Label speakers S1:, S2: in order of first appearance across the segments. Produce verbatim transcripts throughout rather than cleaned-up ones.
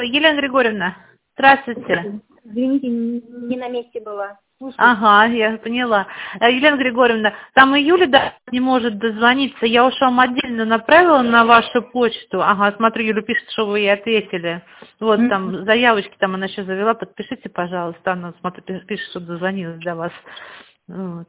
S1: Елена Григорьевна, здравствуйте.
S2: Извините, не на месте была. Слушайте.
S1: Ага, я поняла. Э, Елена Григорьевна, там и Юля да, не может дозвониться. Я уж вам отдельно направила на вашу почту. Ага, смотрю, Юля пишет, что вы ей ответили. Вот
S2: Мгм.
S1: там заявочки там она еще завела. Подпишите, пожалуйста. Она, смотрю, пи- пишет, что дозвонилась для вас. Вот.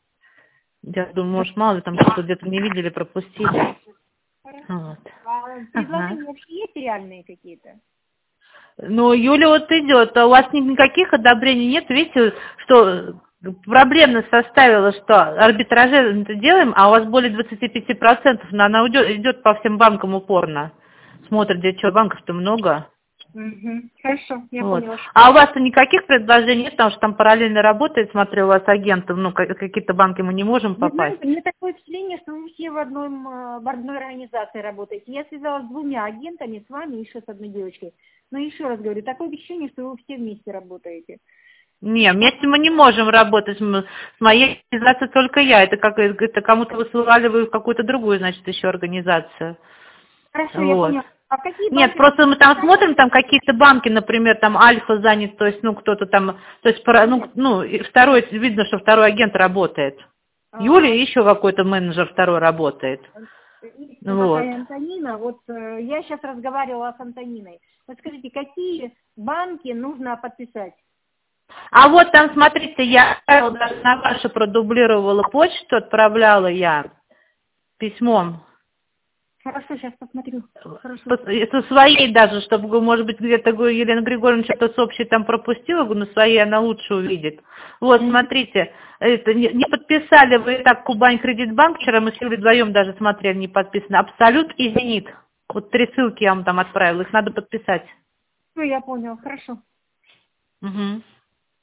S1: Я думаю, может, мало ли там что-то где-то не видели, пропустили. Вот.
S2: А
S1: Ага.
S2: предложения вообще есть реальные какие-то?
S1: Ну, Юля вот идет, а у вас ни- никаких одобрений нет, видите, что проблемно составила, что арбитраже это делаем, а у вас более двадцати пяти процентов, но она уйдет, идет по всем банкам упорно. Смотрит, где что, банков-то много.
S2: Угу. Хорошо, я
S1: Вот.
S2: поняла.
S1: А у вас-то никаких предложений нет, потому что там параллельно работает, смотрю, у вас агентов, ну, ка- какие-то банки мы не можем
S2: Вы
S1: попасть.
S2: знаете, мне такое впечатление, что вы все в, одном, э, в одной организации работаете. Я связалась с двумя агентами, с вами и еще с одной девочкой. Но еще раз говорю, такое впечатление, что вы все вместе работаете.
S1: Не, вместе мы не можем работать. Мы- С моей организацией только я. Это как это кому-то высылали вы в какую-то другую, значит, еще организацию.
S2: Хорошо, я
S1: Вот.
S2: поняла. А какие
S1: Нет,
S2: банки вам
S1: просто мы там
S2: предлагают?
S1: смотрим, там какие-то банки, например, там Альфа занят, то есть, ну, кто-то там, то есть, пора- ну,
S2: Нет.
S1: ну, и второй, видно, что второй агент работает. Юля
S2: А,
S1: и еще какой-то менеджер второй работает.
S2: есть
S1: Вот.
S2: такая Антонина. Вот э, я сейчас разговаривала с Антониной. Вот скажите, какие банки нужно подписать?
S1: А вот там, смотрите, я отправила, даже на вашу продублировала почту, отправляла я письмом.
S2: Хорошо, сейчас посмотрю. Хорошо.
S1: Пос- Это своей даже, чтобы, может быть, где-то говорю, Елена Григорьевна что-то с общей там пропустила, говорю, но своей она лучше увидит. Вот,
S2: Мгм.
S1: смотрите, это не, не подписали вы так Кубань Кредитбанк, вчера мы с Юлей вдвоем даже смотрели, не подписано, Абсолют и Зенит. Вот три ссылки я вам там отправила, их надо подписать.
S2: Все, я понял. Хорошо.
S1: Угу.